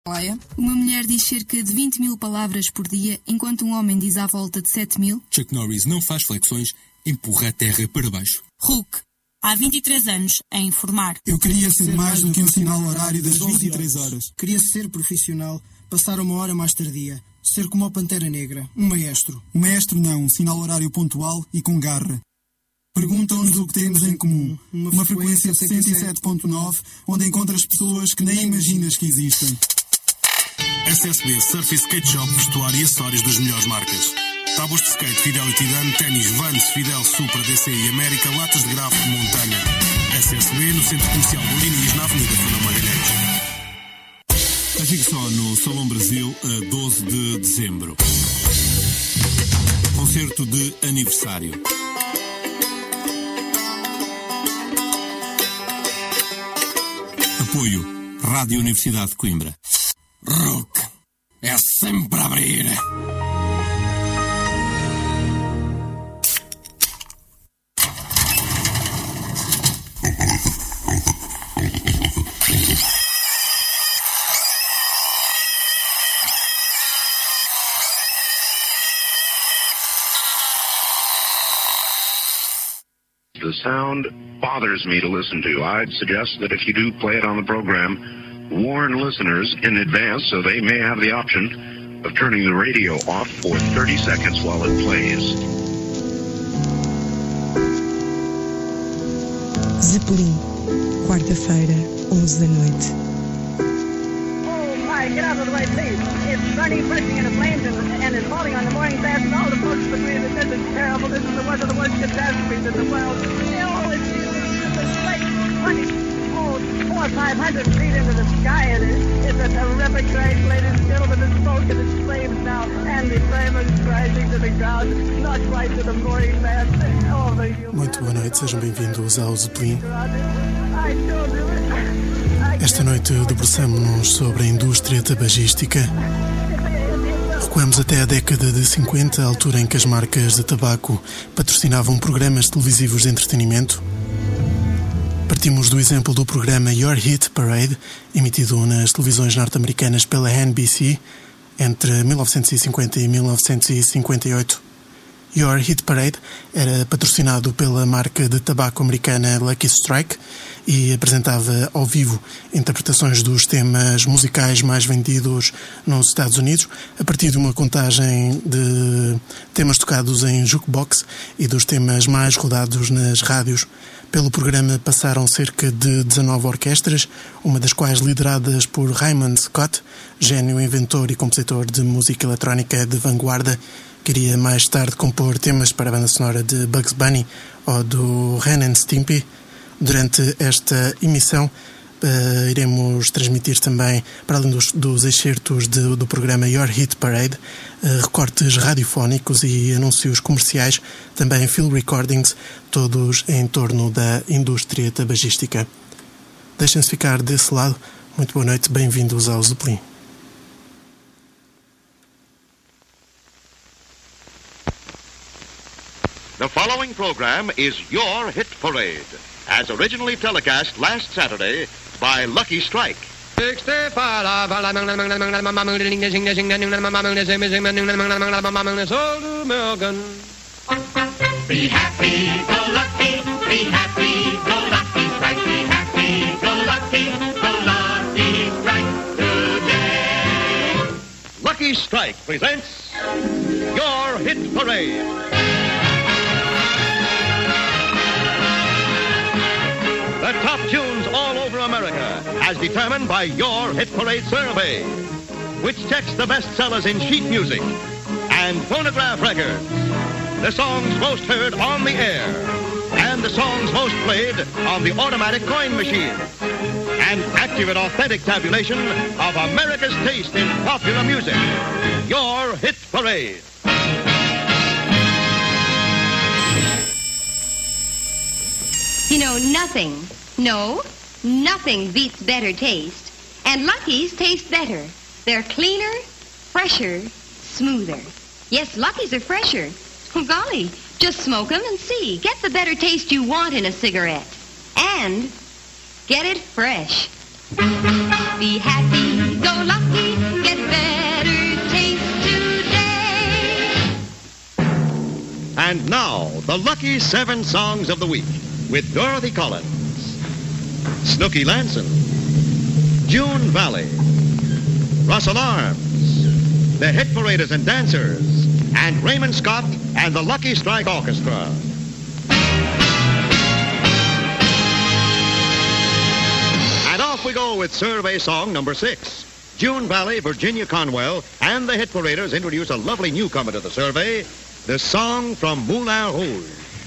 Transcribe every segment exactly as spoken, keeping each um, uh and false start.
Uma mulher diz cerca de vinte mil palavras por dia, enquanto um homem diz à volta de sete mil. Chuck Norris não faz flexões, empurra a terra para baixo. Hulk, há vinte e três anos, a informar. Eu queria ser mais do que um sinal horário das vinte e três horas. Queria ser profissional, passar uma hora mais tardia. Ser como a Pantera Negra, um maestro. Um maestro não, um sinal horário pontual e com garra. Perguntam-nos o que temos em comum. Uma, uma frequência de sessenta e sete ponto nove, onde encontras pessoas que nem imaginas que existem. S S B Surf e Skate Shop, vestuário e acessórios das melhores marcas. Tábuas de skate, Fidelity Dan, ténis, Vans, Fidel, Supra, D C e América, latas de grafo, montanha. S S B no Centro Comercial Boliniz, na Avenida Fernão Magalhães. Fique só no Salão Brasil, a doze de dezembro. Concerto de aniversário. Apoio Rádio Universidade de Coimbra. Rock, é sempre a abrir. The sound bothers me to listen to. I'd suggest that if you do play it on the program, warn listeners in advance so they may have the option of turning the radio off for thirty seconds while it plays. Zeppelin, quarta-feira, onze da noite. Oh my God, what do I say? It's burning, bursting into flames and, and it's falling on the morning fast and all the folks agree that this is terrible. This is the one of the worst catastrophes in the world. Oh, it's, it's a straight twenty, oh, four or five hundred feet into the sky. It is, it's a terrific crash, ladies and gentlemen. The smoke and it's flames now, and the flame is crashing to the ground, not quite to the mooring mast. Oh, the human. Muito boa noite, sejam bem-vindos ao Zeppelin. I told you. Esta noite debruçamo-nos sobre a indústria tabagística. Recuamos até a década de cinquenta, a altura em que as marcas de tabaco patrocinavam programas televisivos de entretenimento. Partimos do exemplo do programa Your Hit Parade, emitido nas televisões norte-americanas pela N B C entre mil novecentos e cinquenta e mil novecentos e cinquenta e oito. Your Hit Parade era patrocinado pela marca de tabaco americana Lucky Strike e apresentava ao vivo interpretações dos temas musicais mais vendidos nos Estados Unidos, a partir de uma contagem de temas tocados em jukebox e dos temas mais rodados nas rádios. Pelo programa passaram cerca de dezanove orquestras, uma das quais lideradas por Raymond Scott, gênio inventor e compositor de música eletrónica de vanguarda. Queria mais tarde compor temas para a banda sonora de Bugs Bunny ou do Ren and Stimpy. Durante esta emissão uh, iremos transmitir também, para além dos, dos excertos de, do programa Your Hit Parade, uh, recortes radiofónicos e anúncios comerciais, também field recordings, todos em torno da indústria tabagística. Deixem-se ficar desse lado. Muito boa noite, bem-vindos ao Zeppelin. The following program is Your Hit Parade, as originally telecast last Saturday by Lucky Strike. Be happy, go lucky, be happy, go lucky strike, be happy, go lucky, go lucky strike today. Lucky Strike presents Your Hit Parade. The top tunes all over America, as determined by Your Hit Parade survey, which checks the bestsellers in sheet music and phonograph records, the songs most heard on the air, and the songs most played on the automatic coin machine, and accurate, authentic tabulation of America's taste in popular music. Your Hit Parade. You know, nothing, no, nothing beats better taste. And Lucky's taste better. They're cleaner, fresher, smoother. Yes, Lucky's are fresher. Oh, golly, just smoke them and see. Get the better taste you want in a cigarette. And get it fresh. Be happy, go lucky. the Lucky Seven Songs of the Week with Dorothy Collins, Snooky Lanson, June Valley, Russell Arms, the Hit Paraders and Dancers, and Raymond Scott and the Lucky Strike Orchestra. And off we go with survey song number six. June Valley, Virginia Conwell, and the Hit Paraders introduce a lovely newcomer to the survey, the song from Moulin Rouge.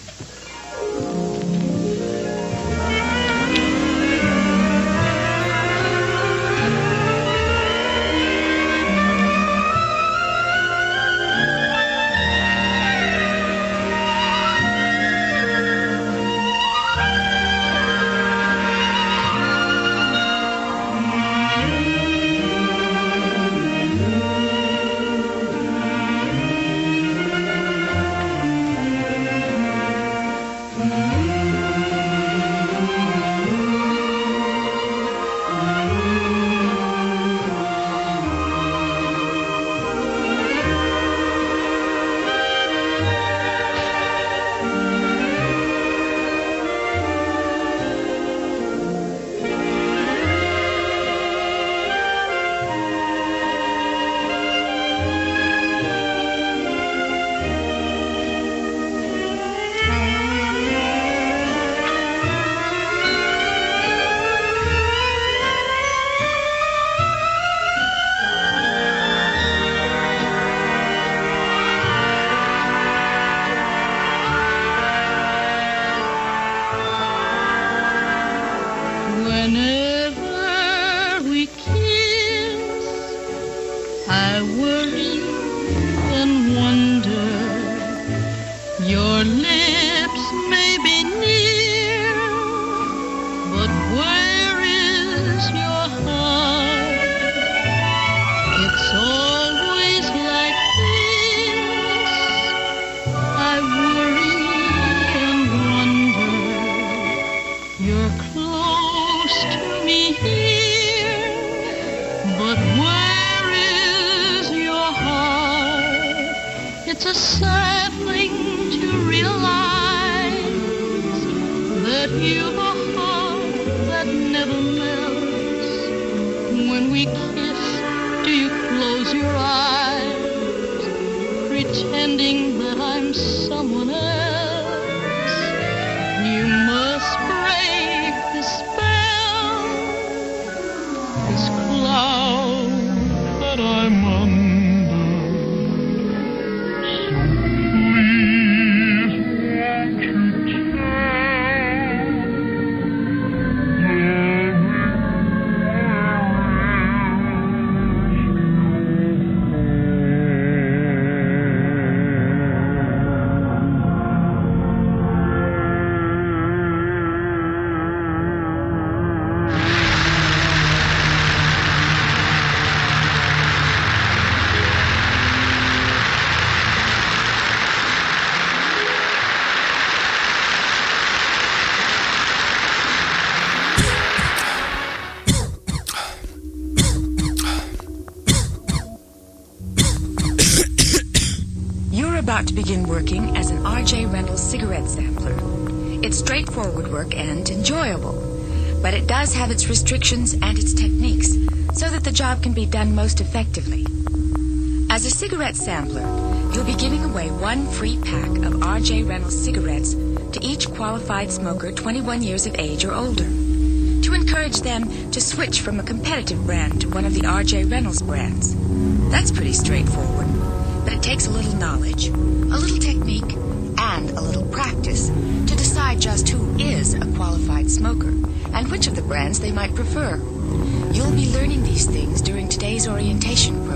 To begin working as an R J Reynolds cigarette sampler. It's straightforward work and enjoyable, but it does have its restrictions and its techniques so that the job can be done most effectively. As a cigarette sampler, you'll be giving away one free pack of R J Reynolds cigarettes to each qualified smoker twenty-one years of age or older, to encourage them to switch from a competitive brand to one of the R J Reynolds brands. That's pretty straightforward, but it takes a little knowledge, a little technique, and a little practice to decide just who is a qualified smoker and which of the brands they might prefer. You'll be learning these things during today's orientation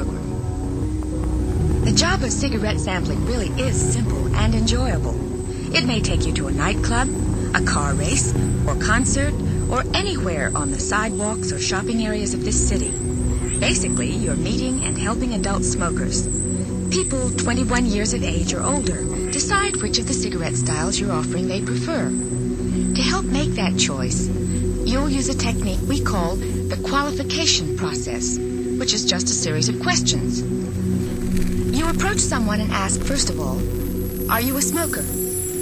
program. The job of cigarette sampling really is simple and enjoyable. It may take you to a nightclub, a car race, or concert, or anywhere on the sidewalks or shopping areas of this city. Basically, you're meeting and helping adult smokers, people twenty-one years of age or older, decide which of the cigarette styles you're offering they prefer. To help make that choice, you'll use a technique we call the qualification process, which is just a series of questions. You approach someone and ask, first of all, are you a smoker?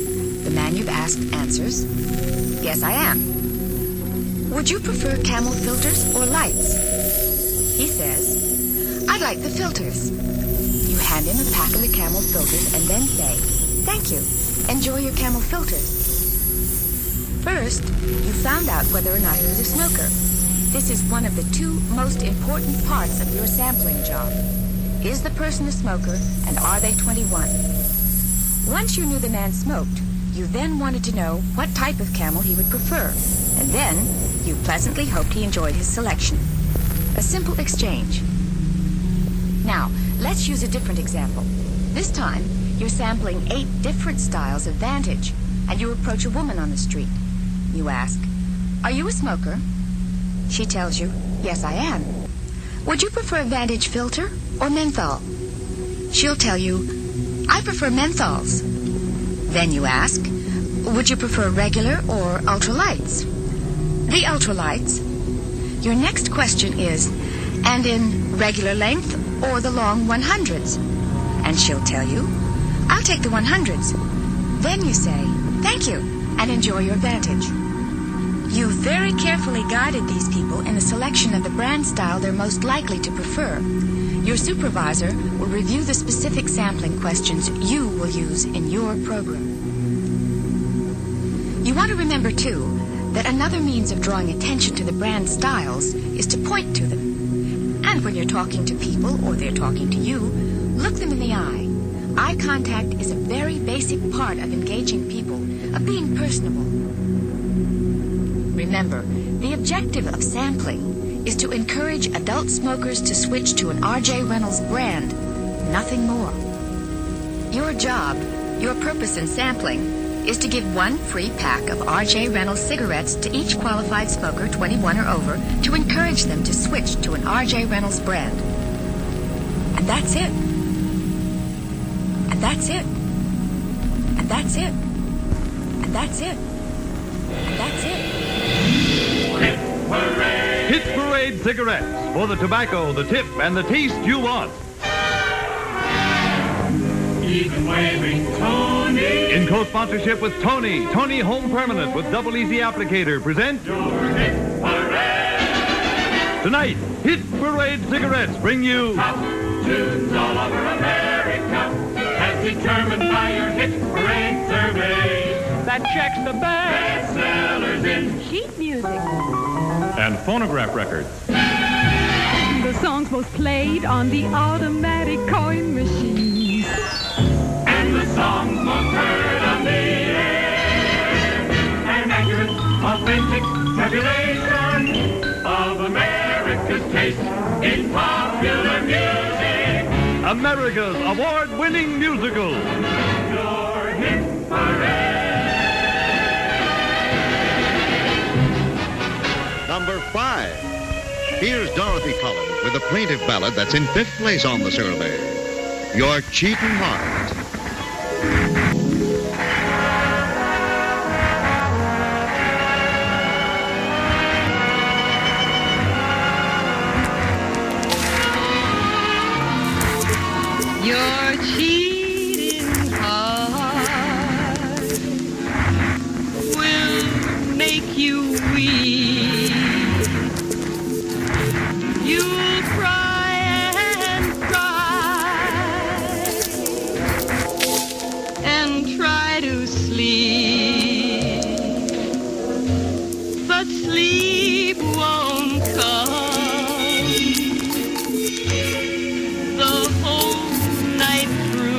The man you've asked answers, yes, I am. Would you prefer Camel filters or lights? He says, I'd like the filters. You hand him a pack of the Camel filters and then say, thank you. Enjoy your Camel filters. First, you found out whether or not he was a smoker. This is one of the two most important parts of your sampling job. Is the person a smoker, and are they twenty-one? Once you knew the man smoked, you then wanted to know what type of Camel he would prefer, and then you pleasantly hoped he enjoyed his selection. A simple exchange. Now, let's use a different example. This time, you're sampling eight different styles of Vantage, and you approach a woman on the street. You ask, are you a smoker? She tells you, yes, I am. Would you prefer Vantage filter or menthol? She'll tell you, I prefer menthols. Then you ask, would you prefer regular or ultralights? The ultralights. Your next question is, and in regular length or the long one hundreds? And she'll tell you, I'll take the one hundreds. Then you say, thank you, and enjoy your Vantage. You very carefully guided these people in the selection of the brand style they're most likely to prefer. Your supervisor will review the specific sampling questions you will use in your program. You want to remember, too, that another means of drawing attention to the brand styles is to point to them. And when you're talking to people or they're talking to you, look them in the eye. Eye contact is a very basic part of engaging people, of being personable. Remember, the objective of sampling is to encourage adult smokers to switch to an R J Reynolds brand, nothing more. Your job, your purpose in sampling, is to give one free pack of R J Reynolds cigarettes to each qualified smoker twenty-one or over to encourage them to switch to an R J Reynolds brand. And that's it. And that's it. And that's it. And that's it. And that's it. Hit Parade! Hit Parade cigarettes for the tobacco, the tip, and the taste you want. Even waving Tony. In co-sponsorship with Tony, Tony Home Permanent with Double Easy Applicator present your Hit Parade. Tonight, Hit Parade cigarettes bring you top tunes all over America, as determined by your Hit Parade survey. That checks the best sellers in sheet music and phonograph records. The songs most played on the automatic coin machines. And the songs most heard on the air. An accurate, authentic tabulation of America's taste in popular music. America's award-winning musical. Your Hit Parade. Number five. Here's Dorothy Collins with a plaintive ballad that's in fifth place on the survey. Your Cheating Heart. Your cheating heart will make you weep. You'll cry and cry and try to sleep, but sleep won't come the whole night through.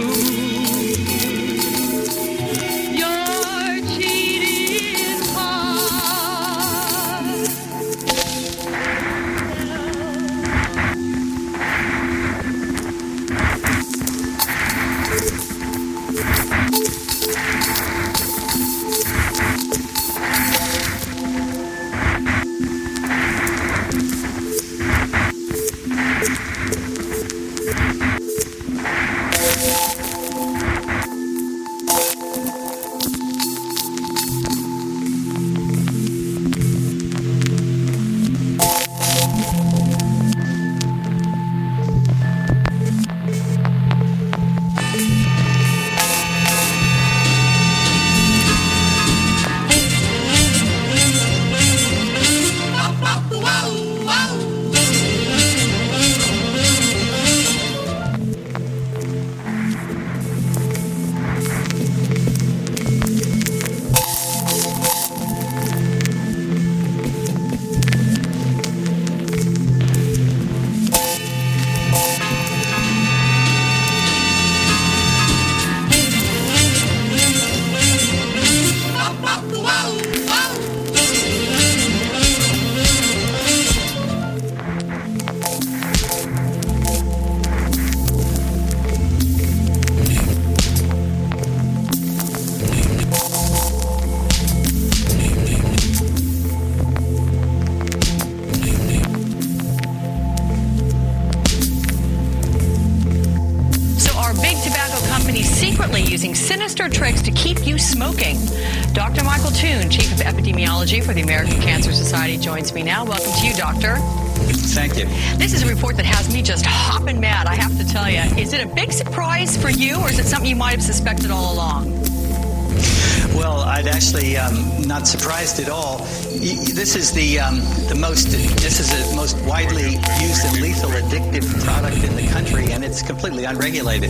secretly using sinister tricks to keep you smoking. Doctor Michael Toon, Chief of Epidemiology for the American Cancer Society, joins me now. Welcome to you, Doctor. Thank you. This is a report that has me just hopping mad, I have to tell you. Is it a big surprise for you, or is it something you might have suspected all along? Well, I'd actually um, not surprised at all. Y- This is the um, the most this is the most widely used and lethal addictive product in the country, and it's completely unregulated.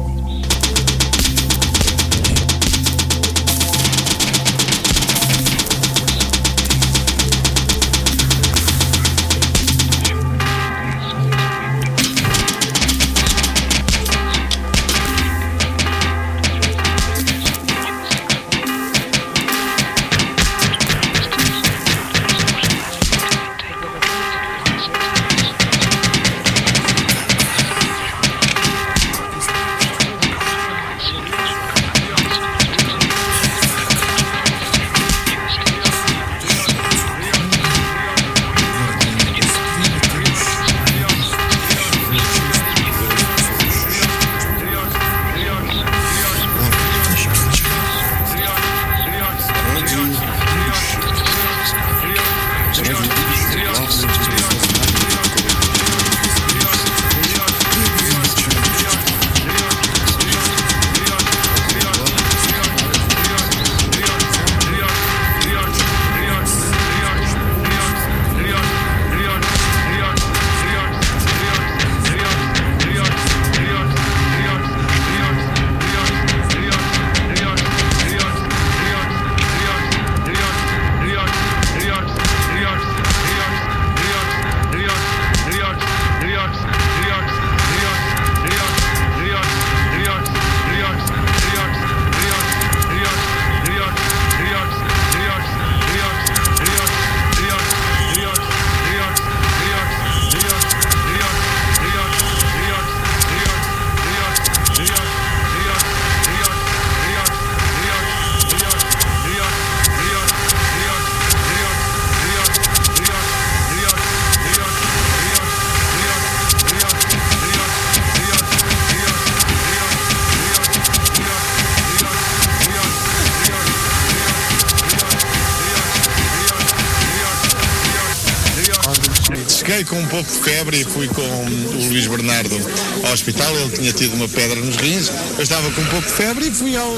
Cheguei com um pouco de febre e fui com o Luís Bernardo ao hospital. Ele tinha tido uma pedra nos rins. Eu estava com um pouco de febre e fui ao,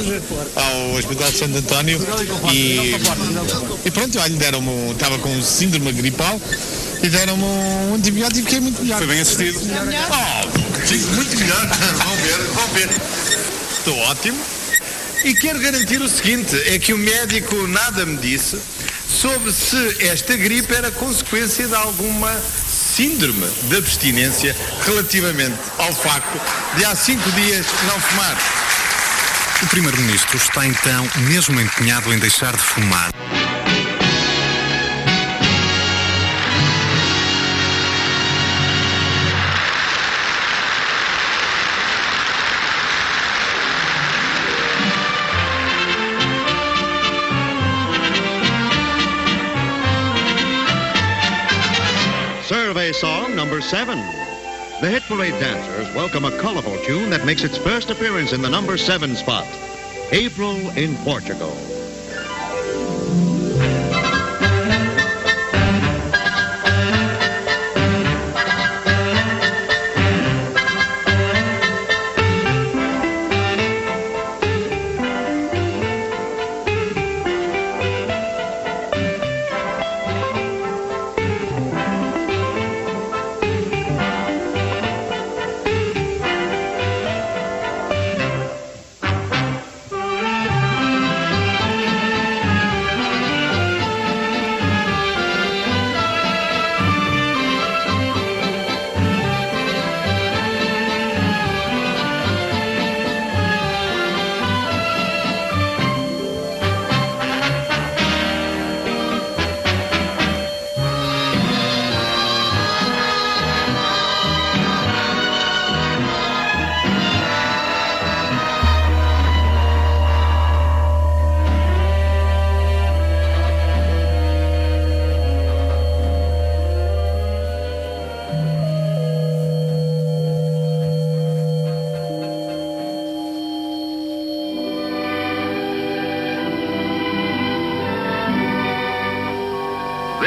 ao Hospital de Santo António e, e pronto, olha, deram-me, estava com síndrome gripal e deram-me um antibiótico e fiquei muito melhor. Foi bem assistido? Oh, sim, muito melhor. Vão ver, vão ver. Estou ótimo. E quero garantir o seguinte, é que o médico nada me disse sobre se esta gripe era consequência de alguma síndrome de abstinência relativamente ao facto de há cinco dias não fumar. O Primeiro-Ministro está então mesmo empenhado em deixar de fumar. Survey song number seven. The Hit Parade dancers welcome a colorful tune that makes its first appearance in the number seven spot. April in Portugal.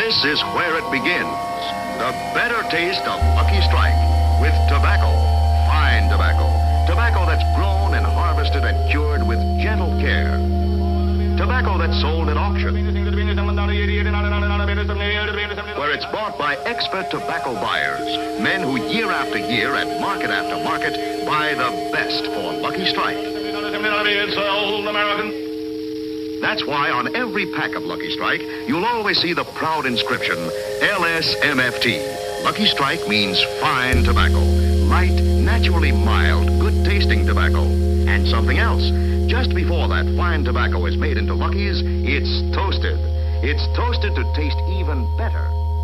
This is where it begins. The better taste of Lucky Strike with tobacco, fine tobacco. Tobacco that's grown and harvested and cured with gentle care. Tobacco that's sold at auction, where it's bought by expert tobacco buyers, men who year after year and market after market buy the best for Lucky Strike. That's why on every pack of Lucky Strike, you'll always see the proud inscription, L S M F T. Lucky Strike means fine tobacco, light, naturally mild, good-tasting tobacco. And something else. Just before that fine tobacco is made into Lucky's, it's toasted. It's toasted to taste even better.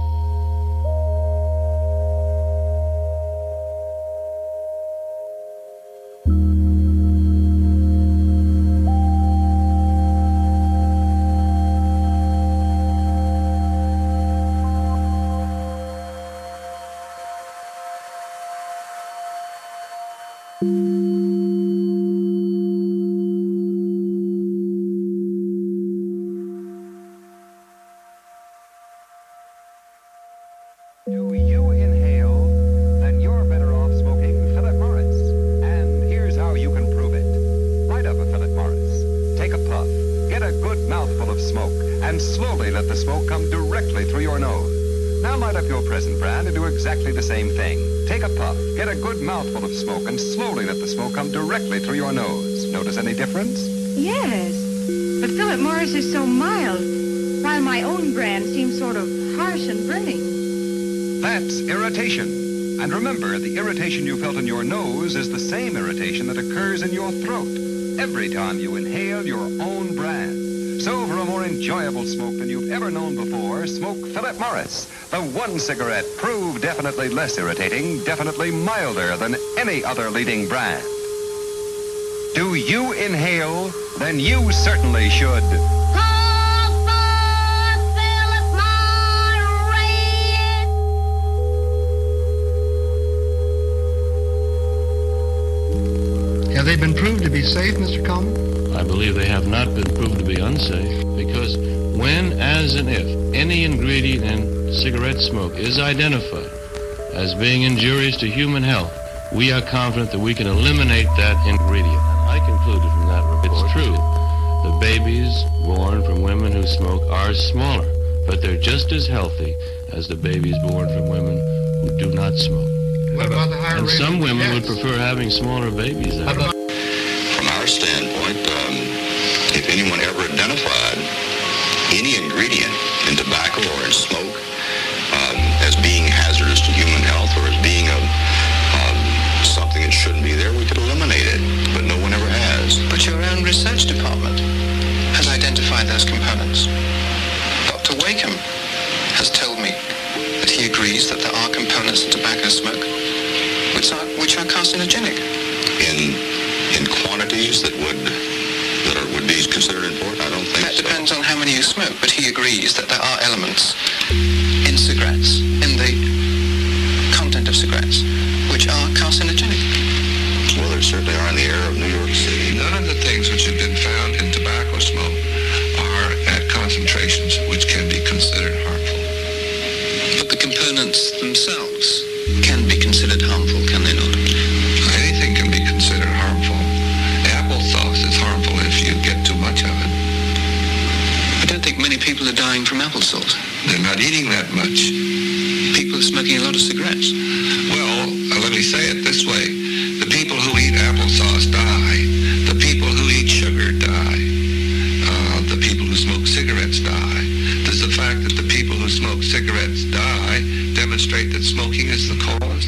And remember, the irritation you felt in your nose is the same irritation that occurs in your throat every time you inhale your own brand. So for a more enjoyable smoke than you've ever known before, smoke Philip Morris. The one cigarette proved definitely less irritating, definitely milder than any other leading brand. Do you inhale? Then you certainly should. Have they been proved to be safe, Mister Coleman? I believe they have not been proved to be unsafe because when, as and if, any ingredient in cigarette smoke is identified as being injurious to human health, we are confident that we can eliminate that ingredient. I concluded from that report it's true. The babies born from women who smoke are smaller, but they're just as healthy as the babies born from women who do not smoke. What about the higher and rate some of women deaths? would prefer having smaller babies than others. From our standpoint, um, if anyone ever identified any ingredient in tobacco or in smoke um, as being hazardous to human health or as being a, um, something that shouldn't be there, we could eliminate it, but no one ever has. But your own research department has identified those components. Doctor Wakeham has told me that he agrees that there are components in tobacco smoke which are, which are carcinogenic. In in quantities that would that are, would be considered important, I don't think that so. That depends on how many you smoke, but he agrees that there are elements in cigarettes, in the content of cigarettes, which are carcinogenic. Well, there certainly are in the air of New York City. None of the things which have been found in tobacco smoke are at concentrations which can be considered harmful. But the components themselves can be considered harmful, can they not? Anything can be considered harmful. Applesauce is harmful if you get too much of it. I don't think many people are dying from applesauce. They're not eating that much. People are smoking a lot of cigarettes. Well, uh, let me say it this way. The people who eat applesauce die. The people who eat sugar die. Uh, the people who smoke cigarettes die. Does the fact that the people who smoke cigarettes die demonstrate that smoking is the cause?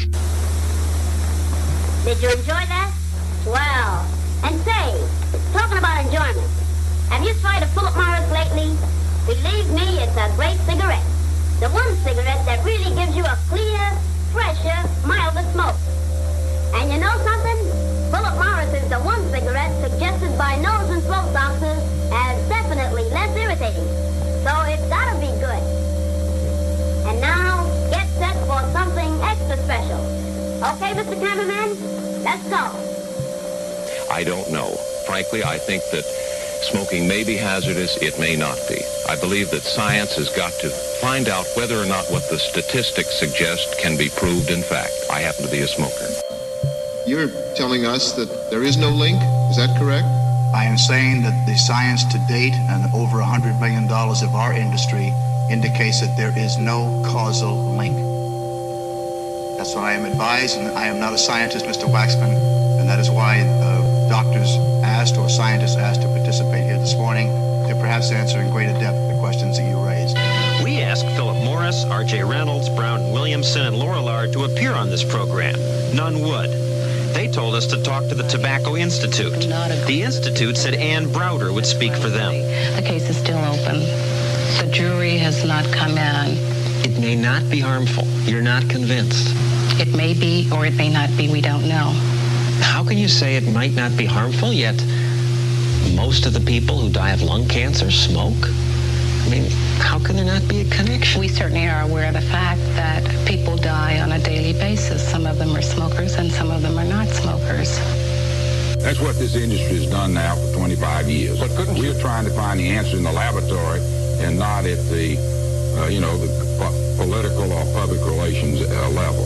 Did you enjoy that? Well, and say, talking about enjoyment, have you tried a Philip Morris lately? Believe me, it's a great cigarette. The one cigarette that really gives you a clear, fresher, milder smoke. And you know something? Philip Morris is the one cigarette suggested by nose and throat doctors as definitely less irritating. So it's gotta be good. And now, get set for something extra special. Okay, Mister Cameraman? Let's go. I don't know. Frankly, I think that Smoking may be hazardous, it may not be. I believe that science has got to find out whether or not what the statistics suggest can be proved in fact. I happen to be a smoker. You're telling us that there is no link? Is that correct? I am saying that the science to date and over one hundred million dollars of our industry indicates that there is no causal link. That's what I am advised, and I am not a scientist, Mister Waxman, and that is why uh, doctors asked or scientists asked to participate here this morning to perhaps answer in greater depth the questions that you raised. We asked Philip Morris, R J Reynolds, Brown Williamson, and Laura Lard to appear on this program. None would. They told us to talk to the Tobacco Institute. The Institute said Ann Browder would speak for them. The case is still open. The jury has not come in. It may not be harmful. You're not convinced. It may be or it may not be. We don't know. How can you say it might not be harmful, yet most of the people who die of lung cancer smoke? I mean, how can there not be a connection? We certainly are aware of the fact that people die on a daily basis. Some of them are smokers and some of them are not smokers. That's what this industry has done now for twenty-five years. But couldn't We're trying to find the answer in the laboratory and not at the, uh, you know, the po- political or public relations uh, level.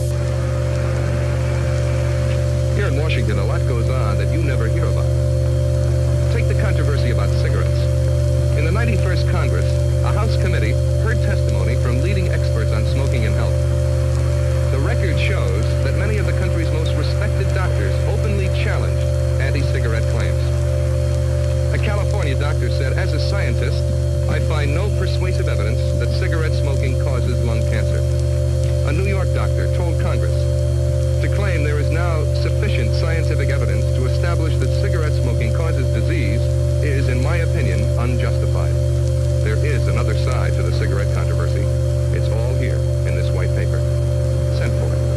Here in Washington, a lot goes on that you never hear about. Take the controversy about cigarettes. In the ninety-first Congress, a House committee heard testimony from leading experts on smoking and health. The record shows that many of the country's most respected doctors openly challenged anti-cigarette claims. A California doctor said, as a scientist, I find no persuasive evidence that cigarette smoking causes lung cancer. A New York doctor told Congress to claim there is now sufficient scientific evidence to establish that cigarette smoking causes disease is, in my opinion, unjustified. There is another side to the cigarette controversy. It's all here in this white paper. Send for it.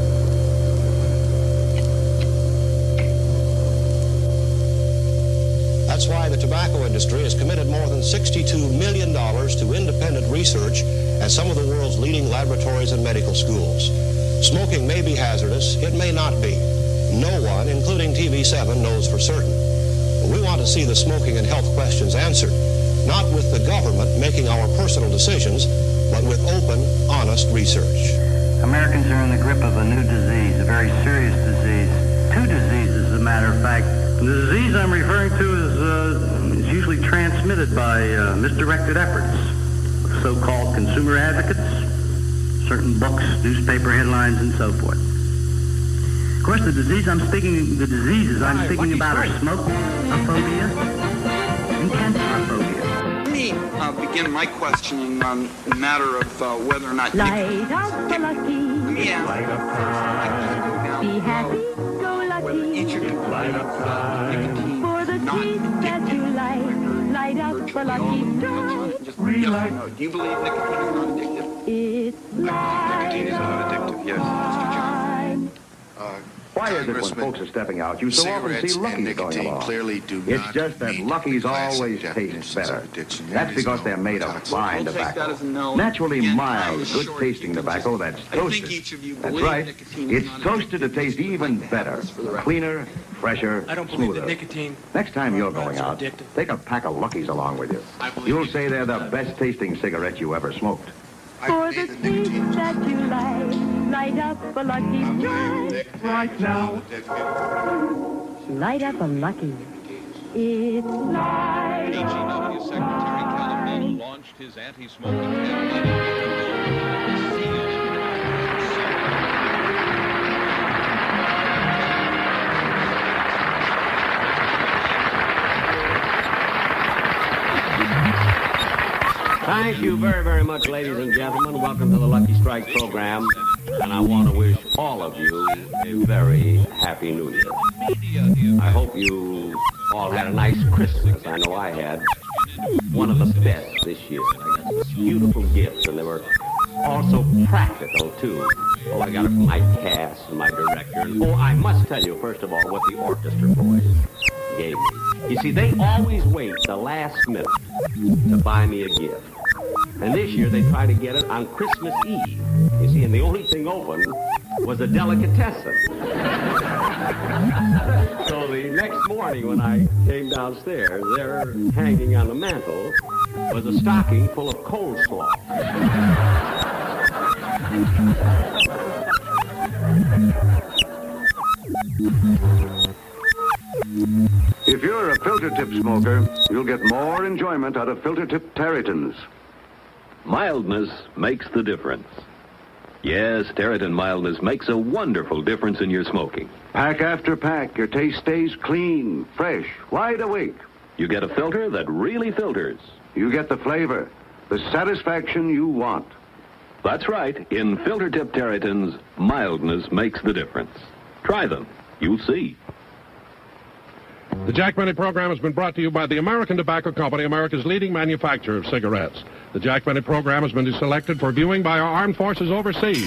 That's why the tobacco industry has committed more than sixty-two million dollars to independent research at some of the world's leading laboratories and medical schools. Smoking may be hazardous, it may not be. No one, including T V seven, knows for certain. We want to see the smoking and health questions answered, not with the government making our personal decisions, but with open, honest research. Americans are in the grip of a new disease, a very serious disease. Two diseases, as a matter of fact. The disease I'm referring to is, uh, is usually transmitted by uh, misdirected efforts, so-called consumer advocates, certain books, newspaper headlines, and so forth. Of course, the disease I'm speaking, the diseases I'm Hi, speaking about right. are smokeophobia and cancerophobia. Let me uh, begin my questioning on the matter of uh, whether or not... Light up the lucky. Yeah. Light up Be happy, go lucky. Each of you light up For the treat that you like, light up the lucky strike. Just yes or no. Do you believe nicotine is not addictive? It's light Nicotine is not addictive, yes, Mister Chairman. Uh, Why is it when folks are stepping out, you so often see Lucky's going along? Clearly do It's not just that Lucky's always taste better. That's because they're made of fine We'll take that tobacco. as a no. Naturally Again, I mild, assure good-tasting you, tobacco that's I think toasted. each of you That's believe right. nicotine is It's not toasted to taste even better, cleaner, fresher, I don't believe smoother. that nicotine... Next time you're going products are out, addictive. take a pack of Lucky's along with you. I believe You'll you. say they're the best-tasting cigarette you ever smoked. For the treat that you like, light up a lucky strike. Right now. Light up a lucky. It's light H E W Secretary Callum Neal launched his anti-smoking campaign. Thank you very, very much, ladies and gentlemen. Welcome to the Lucky Strike program. And I want to wish all of you a very happy New Year. I hope you all had a nice Christmas. I know I had one of the best this year. I got some beautiful gifts, and they were also practical, too. Oh, I got it from my cast and my director. And, oh, I must tell you, first of all, what the orchestra boys gave me. You see, they always wait the last minute to buy me a gift. And this year they tried to get it on Christmas Eve. You see, and the only thing open was a delicatessen. So the next morning, morning when I came downstairs, there, hanging on the mantel, was a stocking full of coleslaw. If you're a filter tip smoker, you'll get more enjoyment out of filter tip Territons. Mildness makes the difference. Yes, Territon mildness makes a wonderful difference in your smoking. Pack after pack, your taste stays clean, fresh, wide awake. You get a filter that really filters. You get the flavor, the satisfaction you want. That's right. In filter tip Territons, mildness makes the difference. Try them. You'll see. The Jack Benny program has been brought to you by the American Tobacco Company, America's leading manufacturer of cigarettes. The Jack Benny program has been selected for viewing by our armed forces overseas.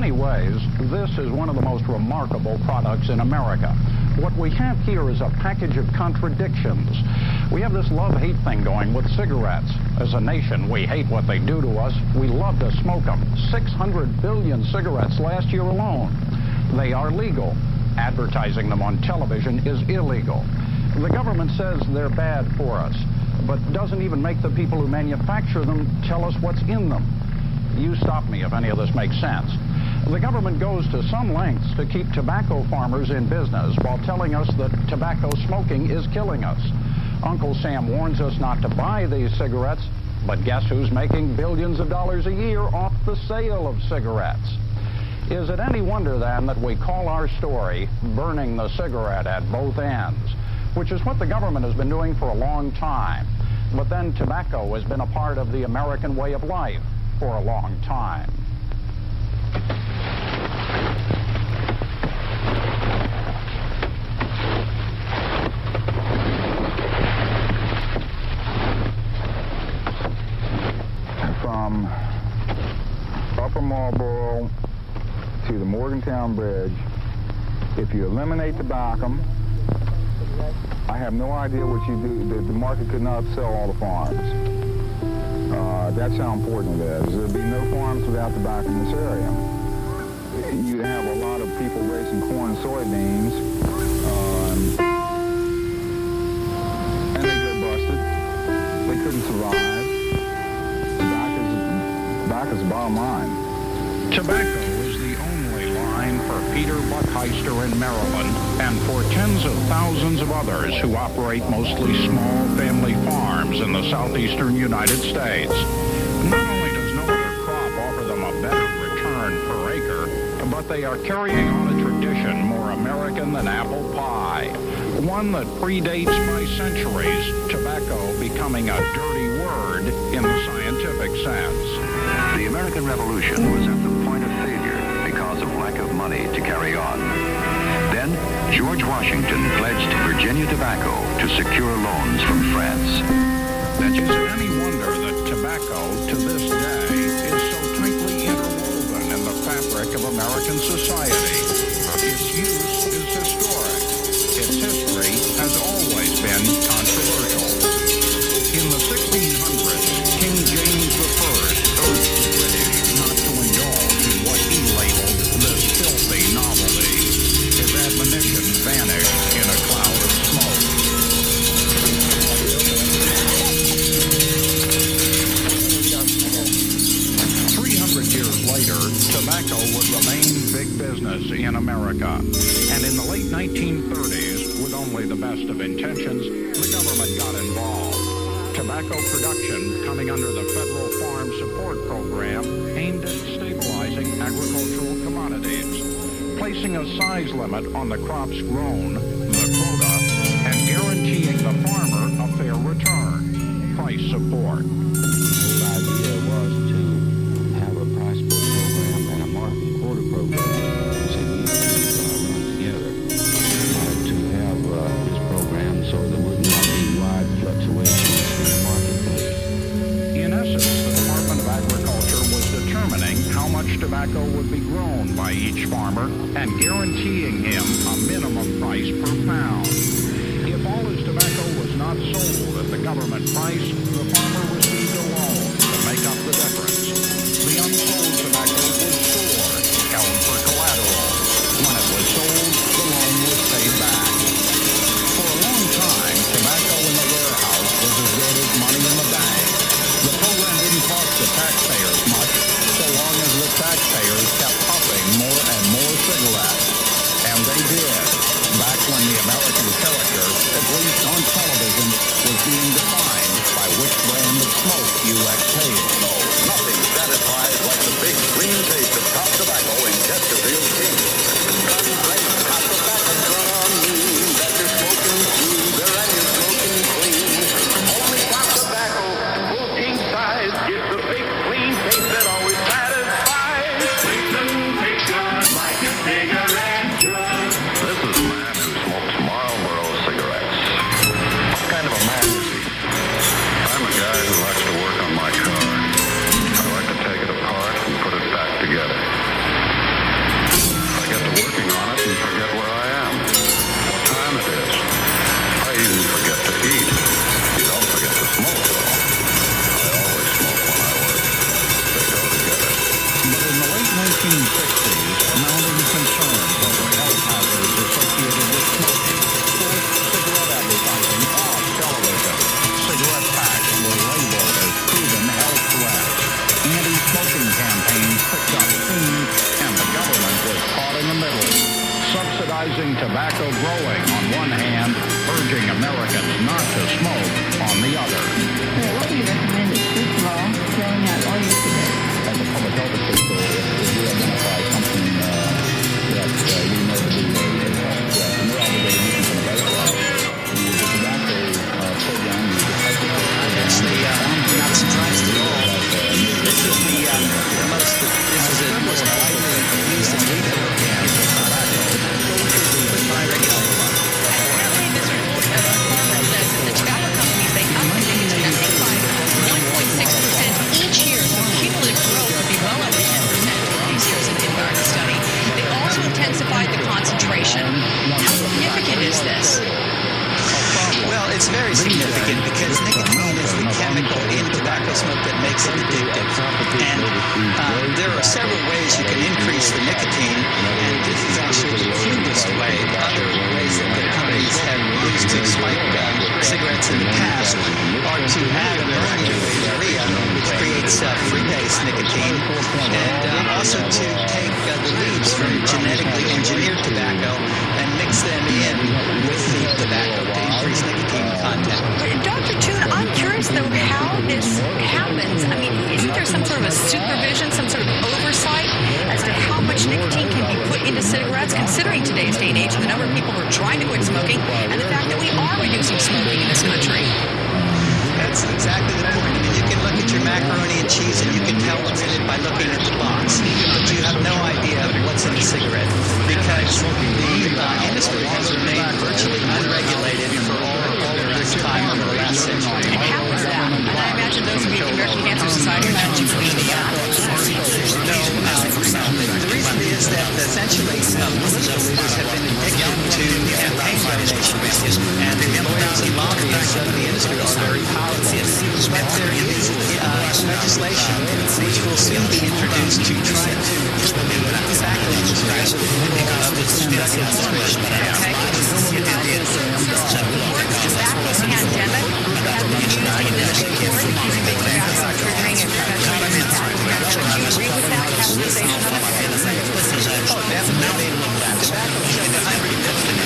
many ways, this is one of the most remarkable products in America. What we have here is a package of contradictions. We have this love-hate thing going with cigarettes. As a nation, we hate what they do to us. We love to smoke them. six hundred billion cigarettes last year alone. They are legal. Advertising them on television is illegal. The government says they're bad for us, but doesn't even make the people who manufacture them tell us what's in them. You stop me if any of this makes sense. The government goes to some lengths to keep tobacco farmers in business while telling us that tobacco smoking is killing us. Uncle Sam warns us not to buy these cigarettes, but guess who's making billions of dollars a year off the sale of cigarettes? Is it any wonder, then, that we call our story burning the cigarette at both ends, which is what the government has been doing for a long time. But then tobacco has been a part of the American way of life for a long time. From Upper Marlboro to the Morgantown Bridge, if you eliminate tobacco, I have no idea what you do. The, the market could not sell all the farms. Uh, that's how important it is. There'd be no farms without tobacco in this area. You'd have a lot of people raising corn and soybeans, um, and they go busted. They couldn't survive. Tobacco's, tobacco's the bottom line. Tobacco is the only line for Peter Buckheister in Maryland and for tens of thousands of others who operate mostly small family farms in the southeastern United States. Not only does no other crop offer them a better return per acre, but they are carrying on a tradition more American than apple pie, one that predates by centuries, tobacco becoming a dirty word in the scientific sense. The American Revolution was at the point of failure because of lack of money to carry on. Then, George Washington pledged Virginia Tobacco to secure loans from France. Is it any wonder that tobacco, to this day, is so tightly interwoven in the fabric of American society? Its use is historic. Its history has always been controversial. In the sixteen hundreds, King James the First urged the British not to indulge in what he labeled this filthy novelty. His admonition vanished in a cloud of smoke. Three hundred years later, tobacco would remain big business in America. And in the late nineteen thirties, with only the best of intentions, the government got involved. Tobacco production coming under the Federal Farm Support Program aimed at stabilizing agricultural commodities, placing a size limit on the crops grown, the quota, and guaranteeing the farmer a fair return, price support. The whole idea was to have a price support program and a market quota program. So we need to uh, run together uh, to have uh, this program so there would not be wide fluctuations in the marketplace. In essence, the Department of Agriculture was determining how much tobacco would be grown by each farmer and guaranteeing him a minimum price per pound. If all his tobacco was not sold at the government price, the farmer received a loan to make up the difference. The unsold tobacco was stored, held for collateral. When it was sold, the loan was paid back. For a long time, tobacco in the warehouse was as good as money in the bank. The program didn't cost the taxpayers much, so long as the taxpayers kept puffing more and more cigarettes. And they did, back when the American character, at least on television, was being defined by which brand of nineteen sixties, mounting concerns over health hazards associated with smoking forced cigarette advertising off television. Cigarette packs were labeled as proven health threats. Anti-smoking campaigns picked up steam, and the government was caught in the middle, subsidizing tobacco growing on one hand, urging Americans not to smoke on the other. Well, what do you recommend is this law carrying out all your cigarettes? As a public health official, if, if we identify something uh, that uh, we know to be a, a health threat, and we're obligated to listen to the medical law, the, the tobacco uh, program, the tobacco program, That's the, uh, I'm not surprised at all. This is the, uh, the most, this is the most widely used and lethal program by regulated law. Apparently, Mister Farmer says that the tobacco companies, they up the nicotine, I think, by one point six percent each year, so cumulative growth would be well over ten percent in these years in the study. They also intensified the concentration. How significant is this? Well, it's very significant because nicotine is the chemical in tobacco smoke that makes it addictive. And um, there are several ways you can increase the nicotine, and this is actually the fewest way. Other ways that the companies have used to spike um, cigarettes in the past are to add ammonia to urea, which creates uh, freebase nicotine, and uh, also to take uh, the leaves from genetically engineered tobacco and mix them in with the tobacco to increase nicotine content. Doctor Toon, I'm curious, though, how this happens. I mean, isn't there some sort of a supervision, some sort of oversight as to how much nicotine can be put into cigarettes, considering today's day and age, the number of people who are trying to quit smoking, and the fact that we are reducing smoking in this country? That's exactly the point. I mean, you can look at your macaroni and cheese and you can tell what's in it by looking at the box, but you have no idea what's in the cigarette because the uh, industry has remained virtually unregulated for all, all of this time over the last century. And how is that? And I imagine those of you at the American Cancer Society imagine you being the No, uh, the reason is that essentially uh, political leaders have been addicted to campaign donations, and the lawyers and lobbyists of the industry are very powerful. But there is uh, legislation which will soon be introduced to try to put the tobacco industry out of its drug administration. The word tobacco pandemic has been used in this report, accusing big tobacco of triggering a professional tobacco pandemic. Do you agree with that categorization of it? Oh, definitely. Tobacco killed one hundred million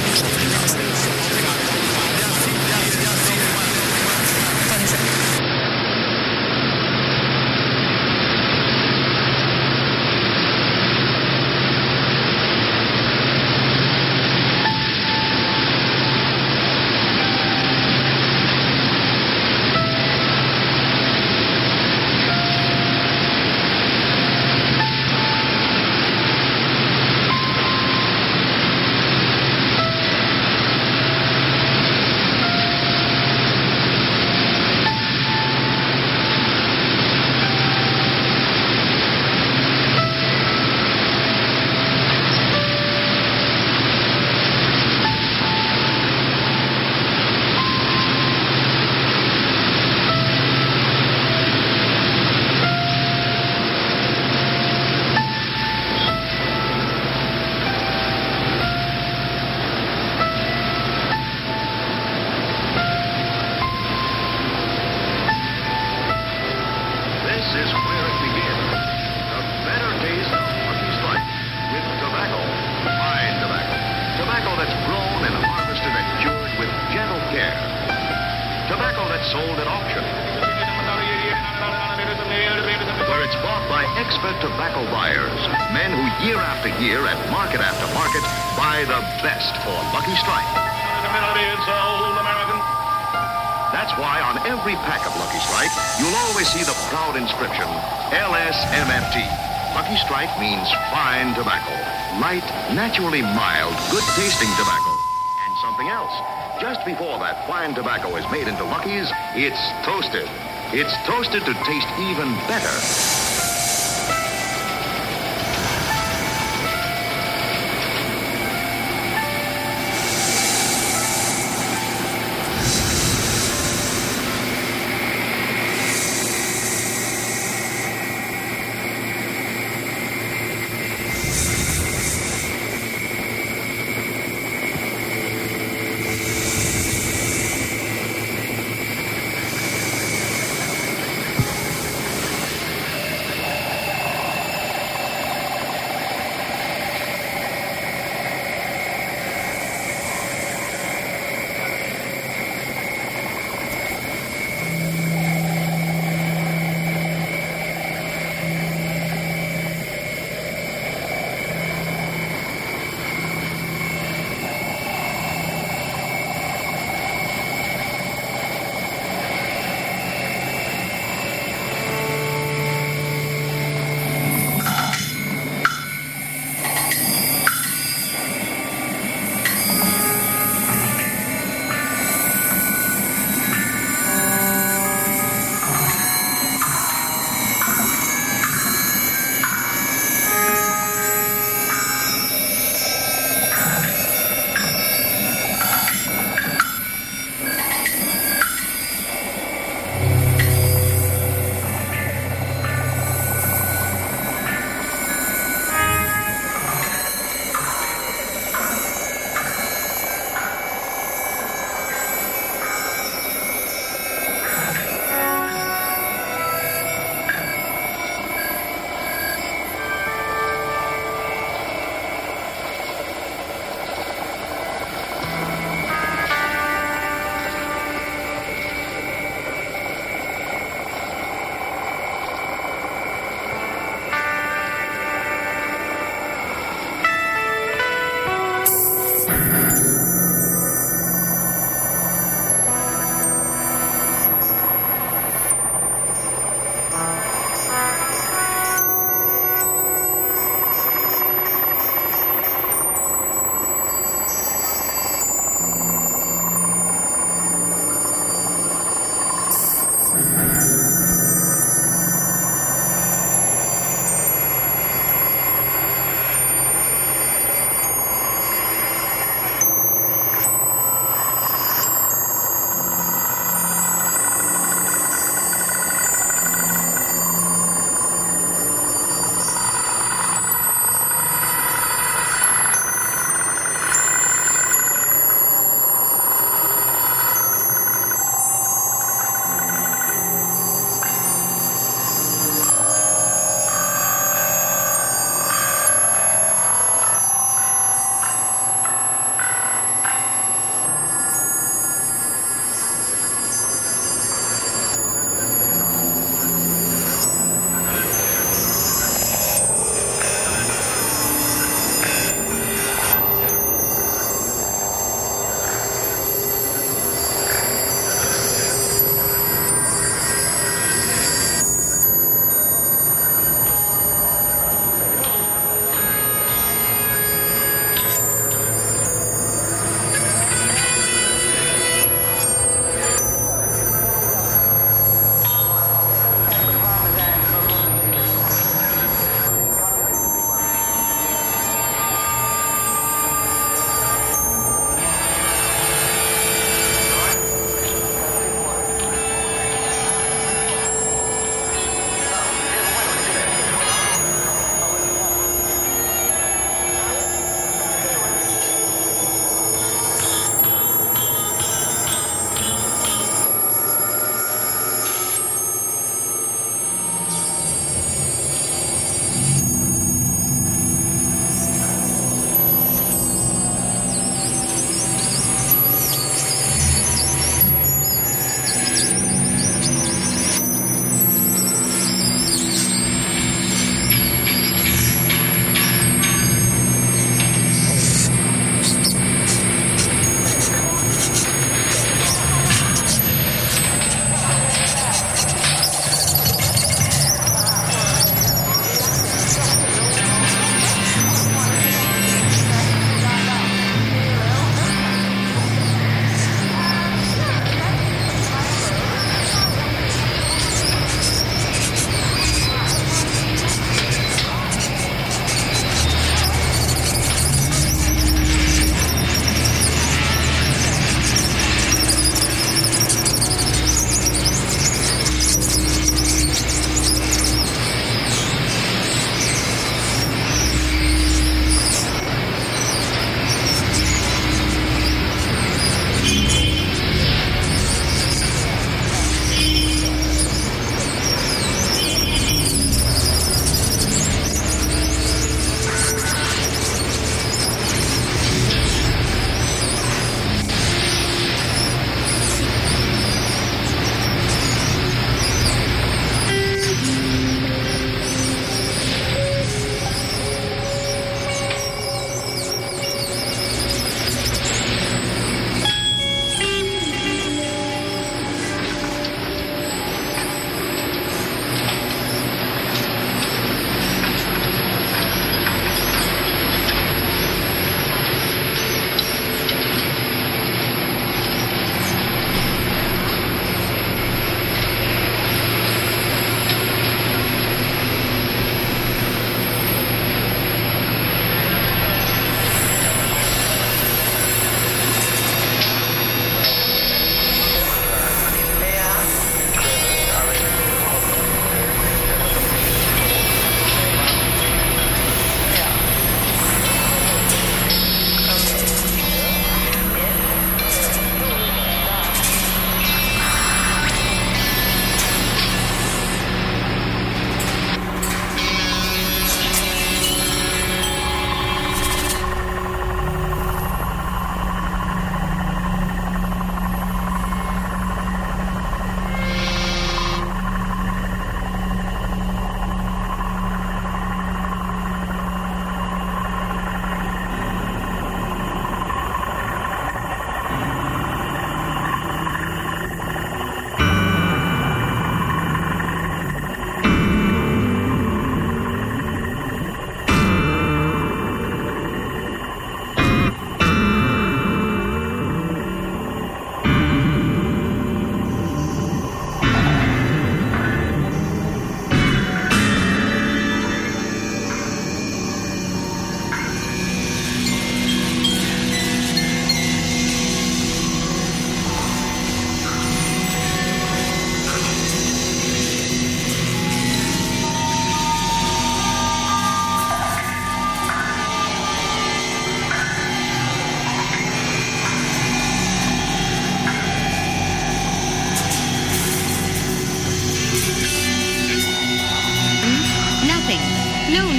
sold at auction, where it's bought by expert tobacco buyers, men who year after year and market after market buy the best for Lucky Strike. That's why on every pack of Lucky Strike, you'll always see the proud inscription, L S M F T. Lucky Strike means fine tobacco, light, naturally mild, good-tasting tobacco. And something else. Just before that fine tobacco is made into Lucky's, it's toasted. It's toasted to taste even better.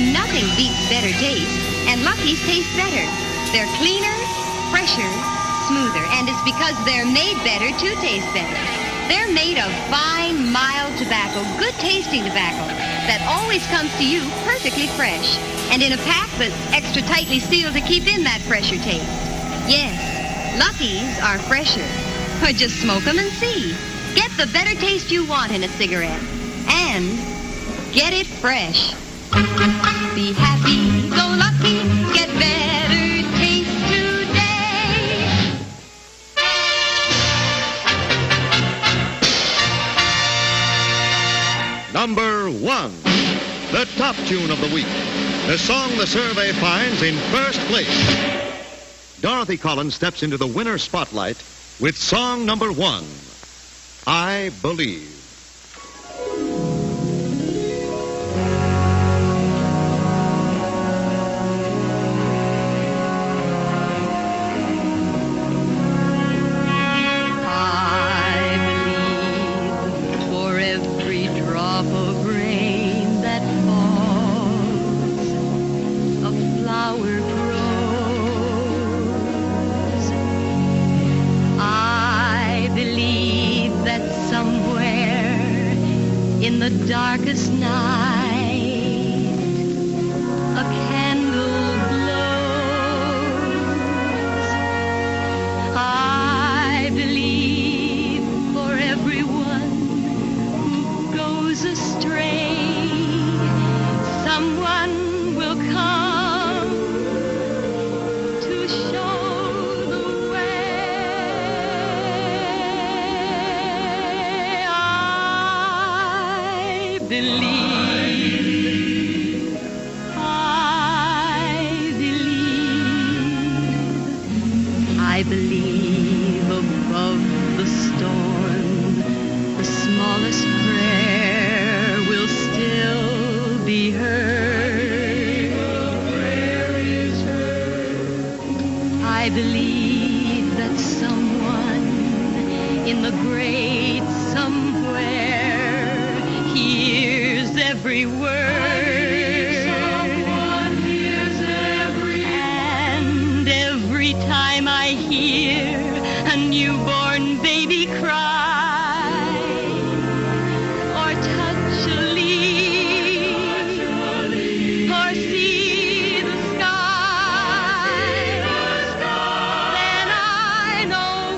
Nothing beats better taste, and Lucky's taste better. They're cleaner, fresher, smoother, and it's because they're made better to taste better. They're made of fine, mild tobacco, good-tasting tobacco, that always comes to you perfectly fresh, and in a pack that's extra tightly sealed to keep in that fresher taste. Yes, Lucky's are fresher. Or just smoke them and see. Get the better taste you want in a cigarette. And get it fresh. Be happy, go lucky, get better taste today. Number one, the top tune of the week. The song the survey finds in first place. Dorothy Collins steps into the winner spotlight with song number one, I Believe. In the darkest night, a candle glows. I believe for everyone who goes astray, someone will come to show the way. I believe, I believe, I believe above the storm, the smallest prayer will still be heard. Prayer is heard. I believe that someone in the great somewhere hears every word. Someone hears every word. And every time I hear a newborn baby cry, or touch a leaf, or see the sky, then I know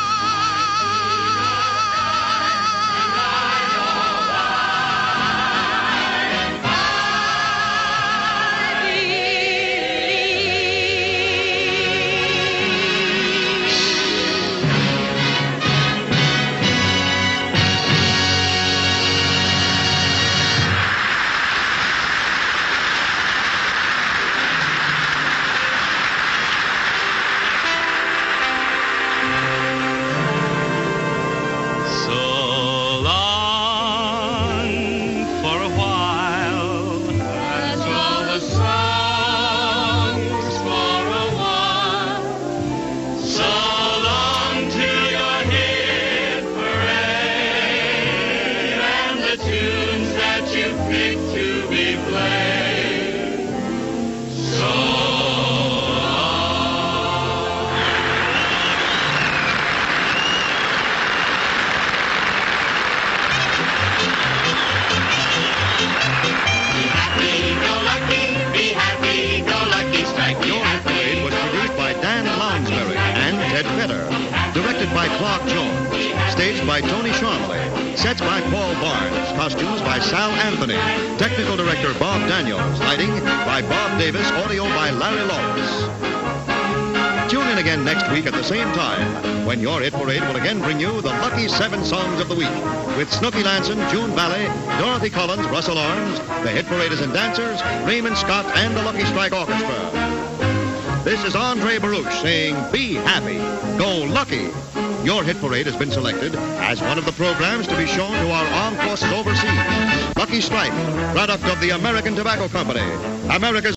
Directed by Clark Jones. Staged by Tony Charmley. Sets by Paul Barnes. Costumes by Sal Anthony. Technical Director Bob Daniels. Lighting by Bob Davis. Audio by Larry Lawrence. Tune in again next week at the same time when your Hit Parade will again bring you the lucky seven songs of the week with Snooky Lanson, June Valley, Dorothy Collins, Russell Arms, the Hit Paraders and Dancers, Raymond Scott, and the Lucky Strike Orchestra. This is Andre Baruch saying, be happy, go lucky. Your Hit Parade has been selected as one of the programs to be shown to our armed forces overseas. Lucky Strike, product of the American Tobacco Company, America's